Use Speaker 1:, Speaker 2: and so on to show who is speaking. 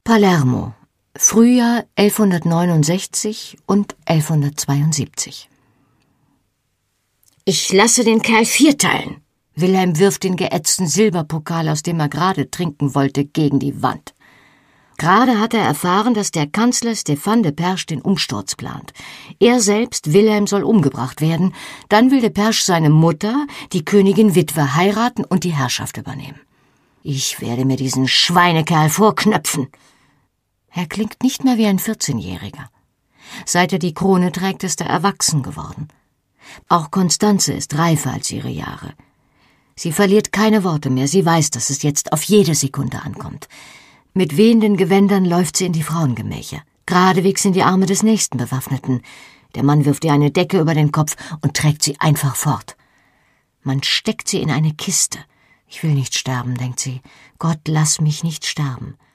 Speaker 1: Palermo, Frühjahr 1169 und 1172.
Speaker 2: »Ich lasse den Kerl vierteilen.«
Speaker 1: Wilhelm wirft den geätzten Silberpokal, aus dem er gerade trinken wollte, gegen die Wand. Gerade hat er erfahren, dass der Kanzler Stefan de Perche den Umsturz plant. Er selbst, Wilhelm, soll umgebracht werden. Dann will de Perche seine Mutter, die Königin Witwe, heiraten und die Herrschaft übernehmen. »Ich werde mir diesen Schweinekerl vorknöpfen.« Er klingt nicht mehr wie ein 14-Jähriger. Seit er die Krone trägt, ist er erwachsen geworden. Auch Constanze ist reifer als ihre Jahre. Sie verliert keine Worte mehr, sie weiß, dass es jetzt auf jede Sekunde ankommt. Mit wehenden Gewändern läuft sie in die Frauengemächer, geradewegs in die Arme des nächsten Bewaffneten. Der Mann wirft ihr eine Decke über den Kopf und trägt sie einfach fort. Man steckt sie in eine Kiste. »Ich will nicht sterben«, denkt sie. »Gott, lass mich nicht sterben.«